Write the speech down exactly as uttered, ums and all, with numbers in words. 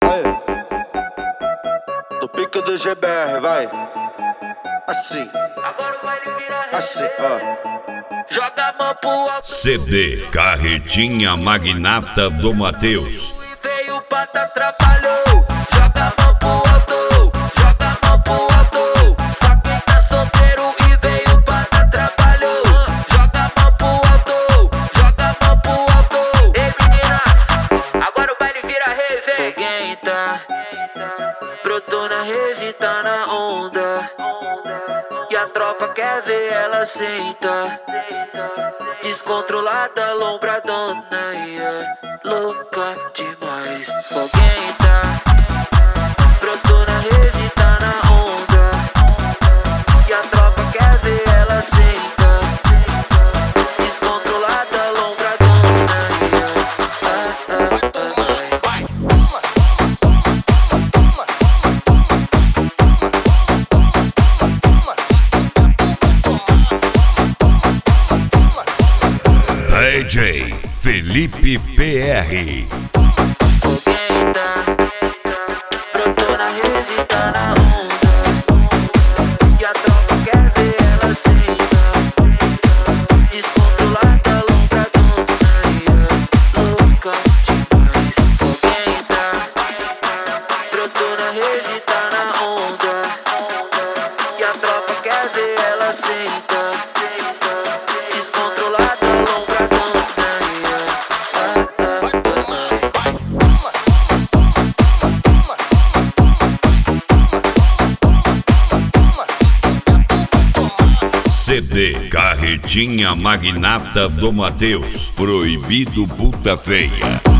Aí, no pique do G B R, vai. Assim, assim, ó. Joga a mão pro alto. C D Carretinha Magnata do Matheus. Veio pra dar trabalho. Joga a mão pro alto. Joga a mão pro alto. Só quem tá solteiro e veio pra dar trabalho. Joga a mão pro alto. Joga a mão pro alto. Ei menina, agora o baile vira rave. Foguenta, brotou na rave, tá na onda. E a tropa quer ver ela senta. Descontrolada, lombradona, yeah. Louca demais. Foguenta, brotou na rede, tá na onda. E a tropa quer ver ela senta. Descontrolada, lombradona, yeah. Ah, ah, ah, vai. D J Felipe P R. Foguenta, brotou na rede, tá na onda. E a tropa quer ver ela senta. Descontrolada, lombradona, yeah. Louca demais. Foguenta, brotou na rede, tá na onda. E a tropa quer ver ela senta. Descontrolada, lombradona, yeah. Ah, ah, ah. C D Carretinha Magnata do Matheus. Proibido puta feia.